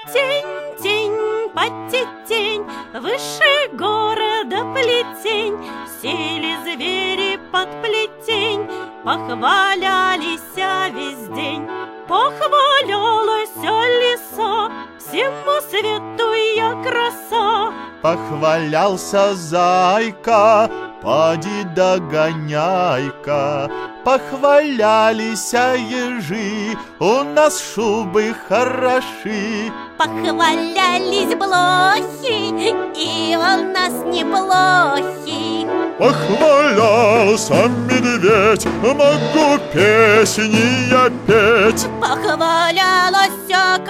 Тень, тень, потетень, выше города плетень, сели звери под плетень, похвалялись весь день. Похвалялась лиса, всему свету я краса. Похвалялся зайка, поди догоняй-ка. Похвалялись ежи, у нас шубы хороши. Похвалялись блохи, и у нас неплохи. Похвалялся медведь, могу песни я петь. Похвалялась